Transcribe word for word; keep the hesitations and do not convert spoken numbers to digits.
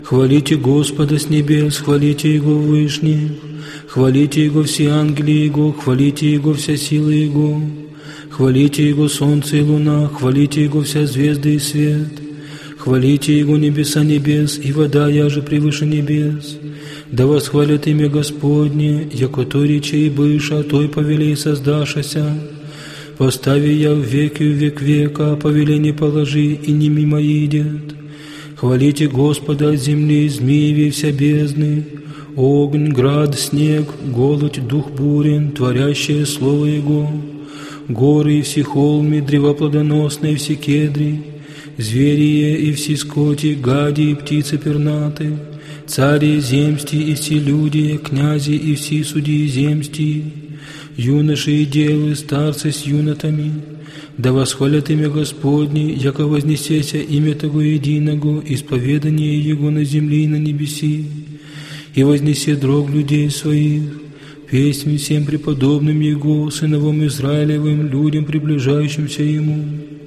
Хвалите Господа с небес, хвалите Его в вышних, хвалите Его все ангели Его, хвалите Его вся сила Его, хвалите Его солнце и луна, хвалите Его вся звезды и свет, хвалите Его небеса небес, и вода яже превыше небес. Да восхвалят имя Господне, яко той речи и быша, той повелей создашася. Постави я в веки в век века, повеление положи, и не мимо идет. Хвалите Господа от земли, змеи вся бездны, огонь, град, снег, голодь, дух бурен, творящее слово Его, горы и все холмы, древа плодоносные, все кедри, зверие и все скоти, гади и птицы пернаты, цари земсти и все люди, князи и все судьи земсти, юноши и девы, старцы с юнотами. Да восхвалят имя Господне, яко вознесеся имя Того единого, исповедание Его на земле и на небеси, и вознесе дрог людей своих, песнь всем преподобным Его, сыновам Израилевым, людям, приближающимся Ему.